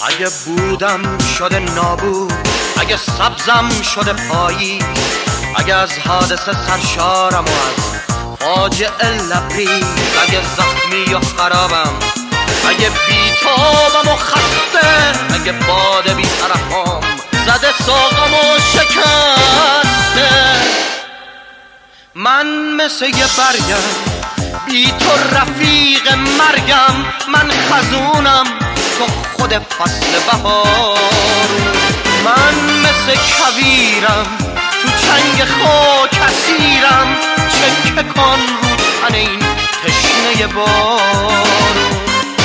اگه بودم شده نابود، اگه سبزم شده پاییز، اگه از حادثه سرشارم و از فاجعه لبریز، اگه زخمی و خرابم، اگه بیتابم و خسته، اگه باد بی‌طرفم زده ساقم و شکسته، من مثل یه برگم بی تو رفیق مرگم، من خزونم تو خود فصل بهار، من مثل کویرم تو چنگ خاک اسیرم، چکه کن رو تن این تشنه بارون.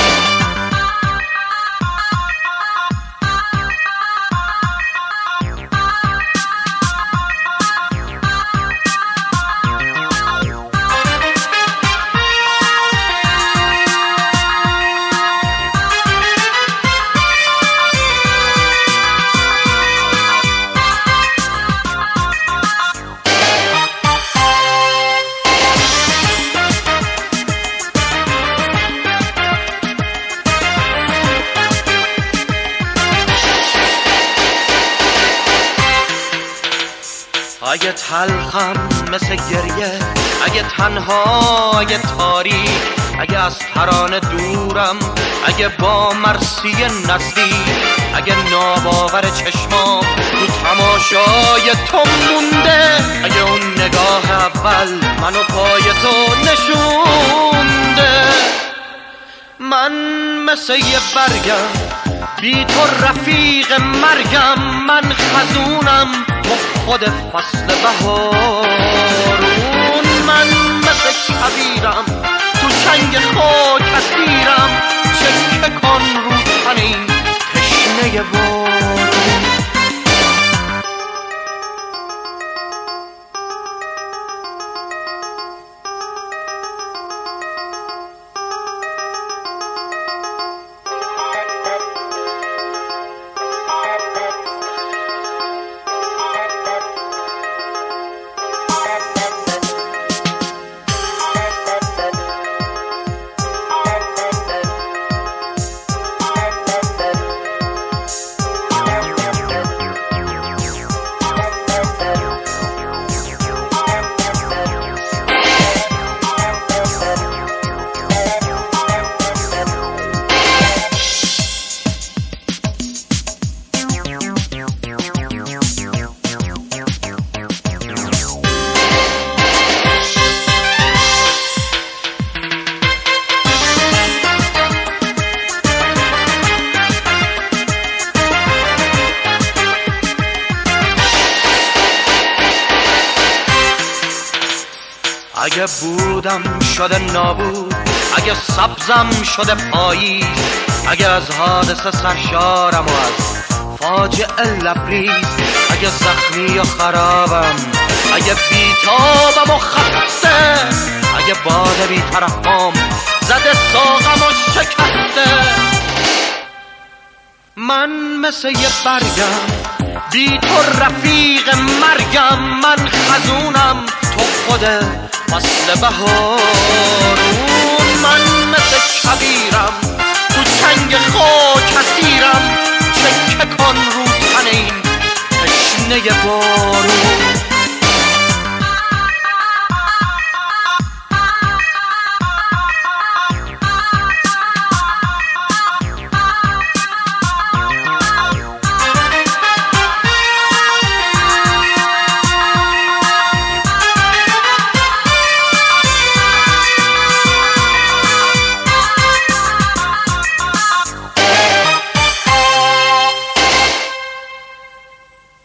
اگه تلخم مثل گریه، اگه تنها، اگه تاریک، اگه از ترانه دورم، اگه با مرسی نزدیک، اگه ناباور چشمام تو تماشای تو مونده، اگه اون نگاه اول منو پای تو نشونده، من مثل یه برگم بی تو رفیق مرگم، من خزونم با خود فصل بهارون، من مثل کویرم تو چنگ خاک اسیرم، چکه کن رو تن این تشنه بارون. اگه بودم شده نابود، اگه سبزم شده پاییز، اگه از حادثه سرشارم و از فاجعه لبریز، اگه زخمی و خرابم، اگه بیتابم و خسته، اگه باد بی‌طرفم زده ساقم و شکسته، من مثل یه برگم بی تو رفیق مرگم، من خزونم تو خود فصل بهار.